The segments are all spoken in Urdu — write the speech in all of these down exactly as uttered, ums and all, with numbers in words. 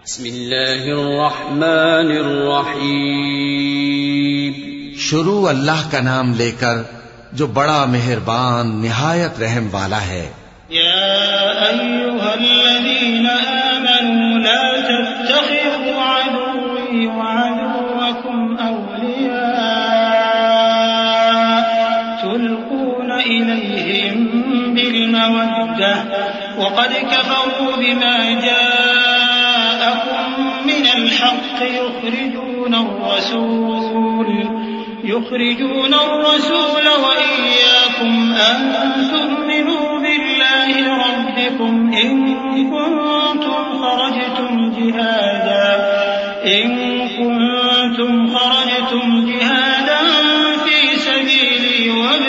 بسم اللہ الرحمن الرحیم. شروع اللہ کا نام لے کر جو بڑا مہربان نہایت رحم والا ہے. یا ایھا الذین آمنوا لا تتخذوا عدوی وعدوکم اولیاء تلقون الیہم بالمودة وقد كفروا بما جاءكم من الحق يخرجون الرسول يخرجون الرسول وإياكم أن تؤمنوا بالله ربكم إن كنتم خرجتم جهادا إن كنتم خرجتم جهادا في سبيلي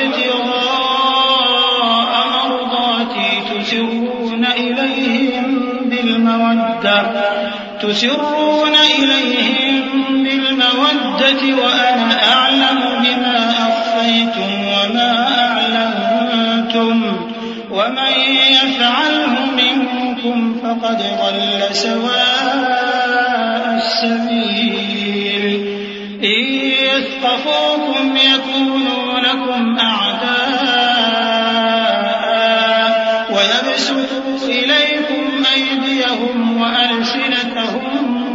وابتغاء مرضاتي تسرون إليهم بالمودة تسرون إليهم بالمودة وأنا أعلم بما أخفيتم وما أعلنتم ومن يفعله منكم فقد ضل سواء السبيل. إن يثقفوكم يكونوا لكم أعداء ويبسطوا إليكم أيديهم وألسنتهم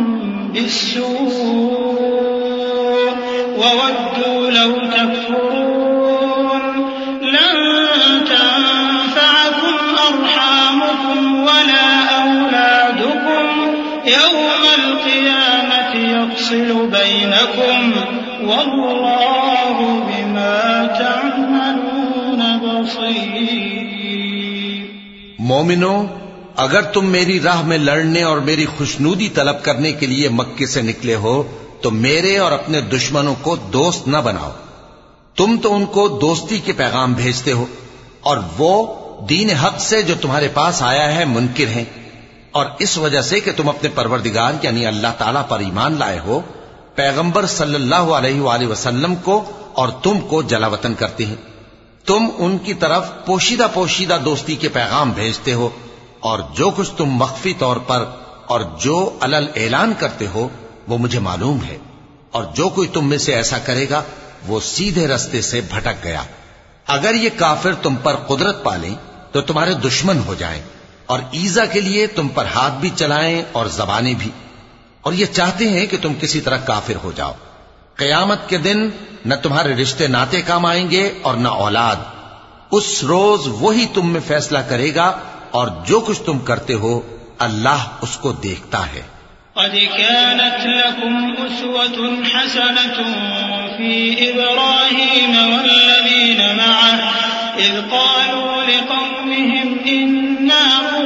بالسوء وودوا لو تكفرون. لن تنفعكم أرحامكم ولا أولادكم يوم القيامة يفصل بينكم والله بما تعملون بصير. مومنو، اگر تم میری راہ میں لڑنے اور میری خوشنودی طلب کرنے کے لیے مکے سے نکلے ہو تو میرے اور اپنے دشمنوں کو دوست نہ بناؤ. تم تو ان کو دوستی کے پیغام بھیجتے ہو اور وہ دین حق سے جو تمہارے پاس آیا ہے منکر ہیں، اور اس وجہ سے کہ تم اپنے پروردگار یعنی اللہ تعالیٰ پر ایمان لائے ہو، پیغمبر صلی اللہ علیہ وآلہ وسلم کو اور تم کو جلا وطن کرتے ہیں. تم ان کی طرف پوشیدہ پوشیدہ دوستی کے پیغام بھیجتے ہو، اور جو کچھ تم مخفی طور پر اور جو علل اعلان کرتے ہو وہ مجھے معلوم ہے، اور جو کوئی تم میں سے ایسا کرے گا وہ سیدھے رستے سے بھٹک گیا. اگر یہ کافر تم پر قدرت پالیں تو تمہارے دشمن ہو جائیں اور ایذا کے لیے تم پر ہاتھ بھی چلائیں اور زبانیں بھی، اور یہ چاہتے ہیں کہ تم کسی طرح کافر ہو جاؤ. قیامت کے دن نہ تمہارے رشتے ناتے کام آئیں گے اور نہ اولاد. اس روز وہی تم میں فیصلہ کرے گا، اور جو کچھ تم کرتے ہو اللہ اس کو دیکھتا ہے. قد كانت لكم أسوة حسنة في إبراهيم والذين معه إذ قالوا لقومهم إنا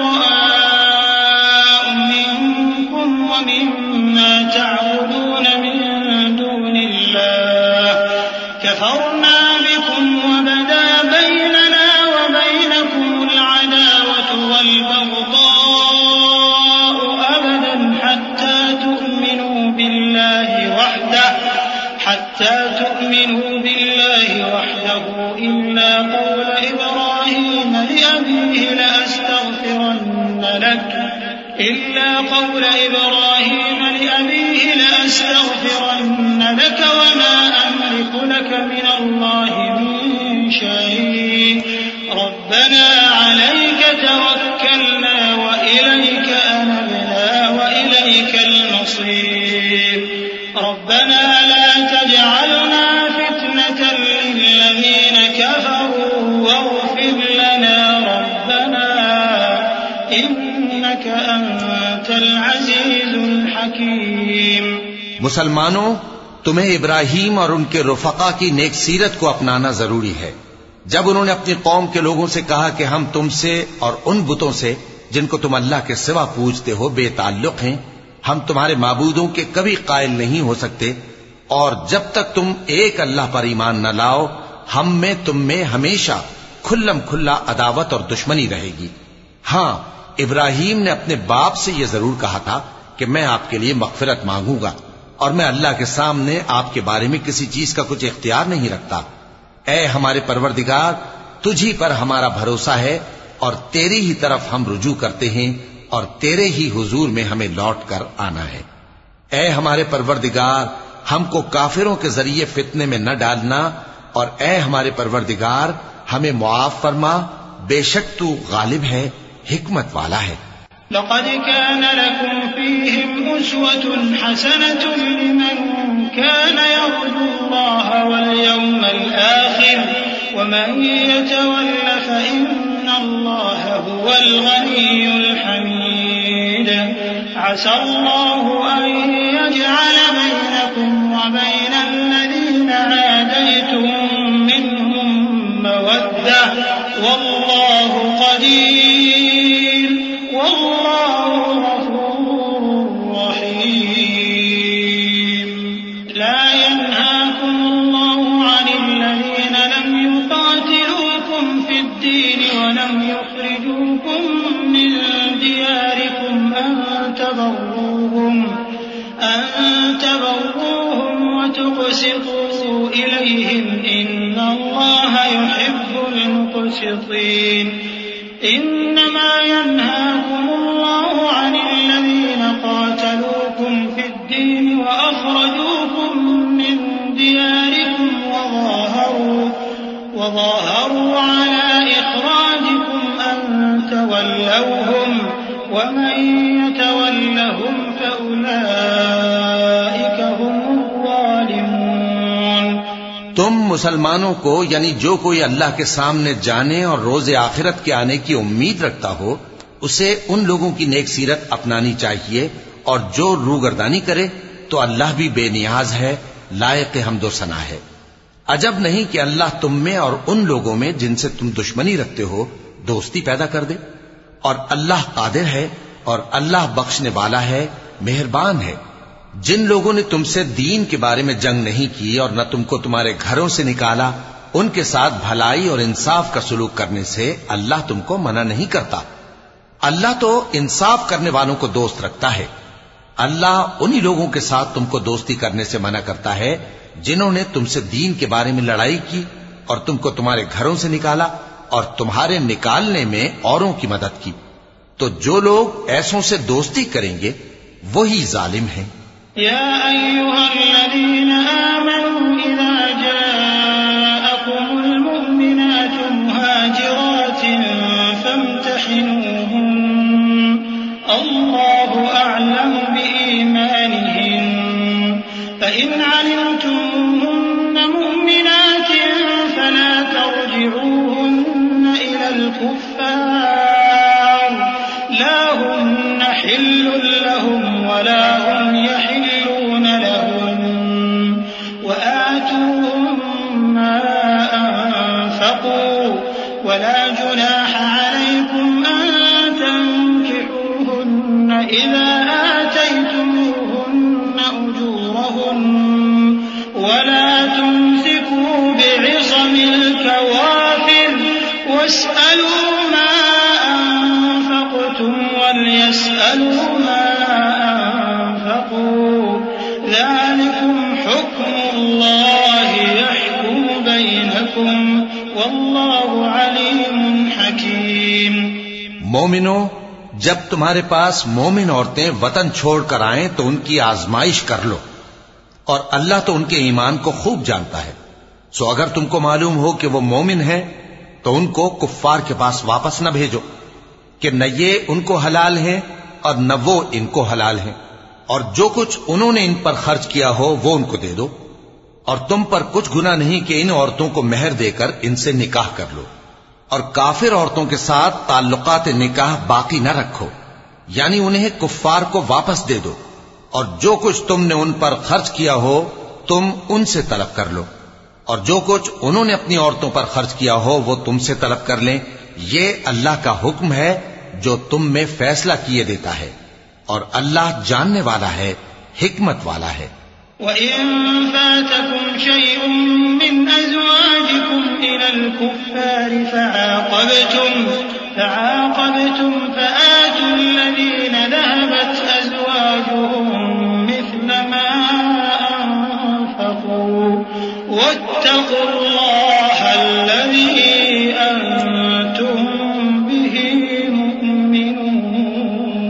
براء منكم ومما تعبدون من دون الله كفرنا بكم وبدا بيننا وبينكم العداوة والبغضاء أبدا حتى تؤمنوا بالله وحده حتى تؤمنوا بالله وحده إلا قول إبراهيم لأبيه لأستغفرن لك إلا قول إبراهيم لأبيه لأستغفرن لك وما أملك لك من الله من شيء ربنا عليك توكلنا وإليك أنبنا وإليك المصير ربنا لا تجعلنا فتنة للذين كفروا واغفر لنا ربنا إنك أنت العزيز الحكيم. مسلمانوں، تمہیں ابراہیم اور ان کے رفقا کی نیک سیرت کو اپنانا ضروری ہے. جب انہوں نے اپنی قوم کے لوگوں سے کہا کہ ہم تم سے اور ان بتوں سے جن کو تم اللہ کے سوا پوجتے ہو بے تعلق ہیں، ہم تمہارے معبودوں کے کبھی قائل نہیں ہو سکتے، اور جب تک تم ایک اللہ پر ایمان نہ لاؤ ہم میں تم میں ہمیشہ کھلم کھلا عداوت اور دشمنی رہے گی. ہاں، ابراہیم نے اپنے باپ سے یہ ضرور کہا تھا کہ میں آپ کے لیے مغفرت مانگوں گا، اور میں اللہ کے سامنے آپ کے بارے میں کسی چیز کا کچھ اختیار نہیں رکھتا. اے ہمارے پروردگار، تجھی پر ہمارا بھروسہ ہے اور تیری ہی طرف ہم رجوع کرتے ہیں، اور تیرے ہی حضور میں ہمیں لوٹ کر آنا ہے۔ اے ہمارے پروردگار، ہم کو کافروں کے ذریعے فتنے میں نہ ڈالنا، اور اے ہمارے پروردگار ہمیں معاف فرما، بے شک تو غالب ہے، حکمت والا ہے۔ لقد كان لكم فيهم أسوة حسنة لمن كان يرجو الله واليوم الآخر ومن يتول فإن الله هو الغني الحميد عسى الله أن يجعل بينكم وبين الذين عاديتم منهم مودة والله قدير والله غفور رحيم لا ينهاكم الله عن الذين لم يقاتلوكم في الدين ولم يخرجوكم من دياركم أن تبروهم أن تبروهم وتقسطوا إليهم إن الله يحب المقسطين إنما ينهاكم الله عن الذين قاتلوكم في الدين وأخرجوكم من دياركم وظاهروا وظاهروا على إخراجكم أن تولوهم ومن يتولهم فأولئك هم الظالمون۔ تم مسلمانوں کو یعنی جو کوئی اللہ کے سامنے جانے اور روز آخرت کے آنے کی امید رکھتا ہو اسے ان لوگوں کی نیک سیرت اپنانی چاہیے، اور جو روگردانی کرے تو اللہ بھی بے نیاز ہے، لائق حمد و ثنا ہے۔ عجب نہیں کہ اللہ تم میں اور ان لوگوں میں جن سے تم دشمنی رکھتے ہو دوستی پیدا کر دے، اور اللہ قادر ہے اور اللہ بخشنے والا ہے، مہربان ہے۔ جن لوگوں نے تم سے دین کے بارے میں جنگ نہیں کی اور نہ تم کو تمہارے گھروں سے نکالا، ان کے ساتھ بھلائی اور انصاف کا سلوک کرنے سے اللہ تم کو منع نہیں کرتا۔ اللہ تو انصاف کرنے والوں کو دوست رکھتا ہے۔ اللہ انہی لوگوں کے ساتھ تم کو دوستی کرنے سے منع کرتا ہے جنہوں نے تم سے دین کے بارے میں لڑائی کی اور تم کو تمہارے گھروں سے نکالا اور تمہارے نکالنے میں اوروں کی مدد کی، تو جو لوگ ایسوں سے دوستی کریں گے وہی ظالم ہیں۔ يا أيها الذين آمنوا إذا جاءكم المؤمنات مهاجرات فامتحنوهن الله أعلم بإيمانهن فإن علمتموهن مؤمنات فلا ترجعوهن إلى الكفار لا هن حل لهم ولا هم يحلون لهم وآتوهم ما أنفقوا ولا جناح عليكم أن تنكحوهن إذا آتيتموهن أجورهن ولا تمسكوا بعصم الكوافر واسألوا ما أنفقتم وليسألوا ما أنفقوا ذلكم حكم الله يحكم بينكم والله عليم حكيم۔ مومنو، جب تمہارے پاس مومن عورتیں وطن چھوڑ کر آئیں تو ان کی آزمائش کر لو، اور اللہ تو ان کے ایمان کو خوب جانتا ہے۔ سو اگر تم کو معلوم ہو کہ وہ مومن ہیں تو ان کو کفار کے پاس واپس نہ بھیجو کہ نہ یہ ان کو حلال ہیں اور نہ وہ ان کو حلال ہیں، اور جو کچھ انہوں نے ان پر خرچ کیا ہو وہ ان کو دے دو، اور تم پر کچھ گناہ نہیں کہ ان عورتوں کو مہر دے کر ان سے نکاح کر لو، اور کافر عورتوں کے ساتھ تعلقات نکاح باقی نہ رکھو، یعنی انہیں کفار کو واپس دے دو، اور جو کچھ تم نے ان پر خرچ کیا ہو تم ان سے طلب کر لو، اور جو کچھ انہوں نے اپنی عورتوں پر خرچ کیا ہو وہ تم سے طلب کر لیں۔ یہ اللہ کا حکم ہے جو تم میں فیصلہ کیے دیتا ہے، اور اللہ جاننے والا ہے، حکمت والا ہے۔ وَإِن فَاتَكُمْ شَيْءٌ مِّنْ أَزْوَاجِكُمْ إِلَى الْكُفَّارِ فَعَاقَبْتُمْ فَعَاقَبْتُمْ فَآتُوا الَّذِينَ ذَهَبَتْ أَزْوَاجُهُم مِّثْلَ مَا أَنفَقُوا وَاتَّقُوا اللَّهَ الَّذِي أَنتُم بِهِ مُؤْمِنُونَ۔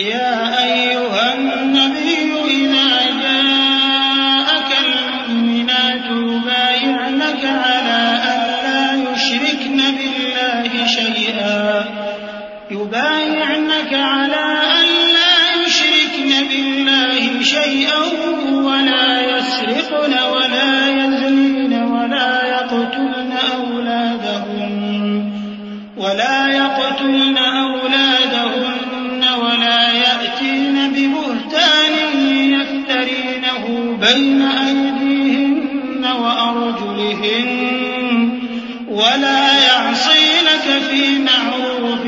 يا أيها النبي إذا جاءك المؤمنات يبايعنك على أن لا يشركن بالله شيئا يبايعنك على أن لا يشركن بالله شيئا ولا يسرقن ولا يزنين ولا يقتلن أولادهن ولا يقتلن أولادهن ولا يأتين ببهتان يفترينه بين أيديهن وأرجلهن ولا يعصينك في معروف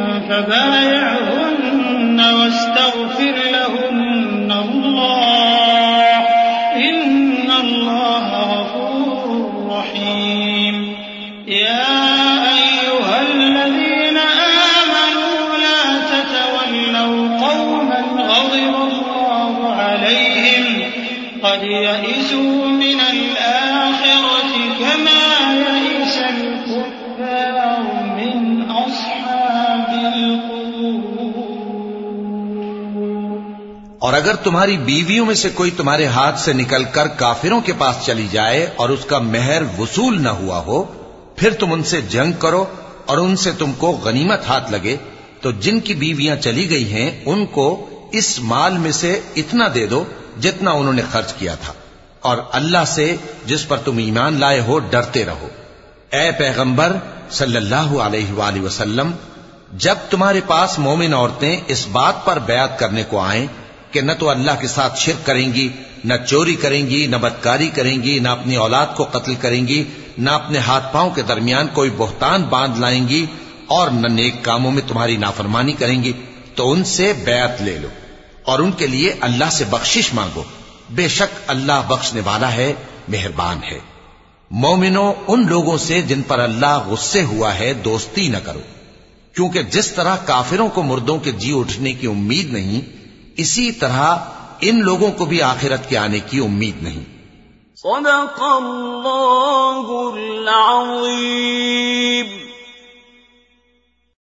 فبايعهن واستغفر لهن الله إن الله غفور رحيم يا أيها الذين آمنوا لا تتولوا قوما غضب الله عليهم قد يئسوا من الآخرة كما يئس الكفار من أصحاب القبور. اور اگر تمہاری بیویوں میں سے کوئی تمہارے ہاتھ سے نکل کر کافروں کے پاس چلی جائے اور اس کا مہر وصول نہ ہوا ہو، پھر تم ان سے جنگ کرو اور ان سے تم کو غنیمت ہاتھ لگے تو جن کی بیویاں چلی گئی ہیں ان کو اس مال میں سے اتنا دے دو جتنا انہوں نے خرچ کیا تھا، اور اللہ سے جس پر تم ایمان لائے ہو ڈرتے رہو. اے پیغمبر صلی اللہ علیہ وآلہ وسلم، جب تمہارے پاس مومن عورتیں اس بات پر بیعت کرنے کو آئیں کہ نہ تو اللہ کے ساتھ شرک کریں گی، نہ چوری کریں گی، نہ بدکاری کریں گی، نہ اپنی اولاد کو قتل کریں گی، نہ اپنے ہاتھ پاؤں کے درمیان کوئی بہتان باندھ لائیں گی، اور نہ نیک کاموں میں تمہاری نافرمانی کریں گی، تو ان سے بیعت لے لو اور ان کے لیے اللہ سے بخشش مانگو، بے شک اللہ بخشنے والا ہے، مہربان ہے. مومنوں، ان لوگوں سے جن پر اللہ غصے ہوا ہے دوستی نہ کرو، کیونکہ جس طرح کافروں کو مردوں کے جی اٹھنے کی امید نہیں، اسی طرح ان لوگوں کو بھی آخرت کے آنے کی امید نہیں. صدق اللہ العظیم.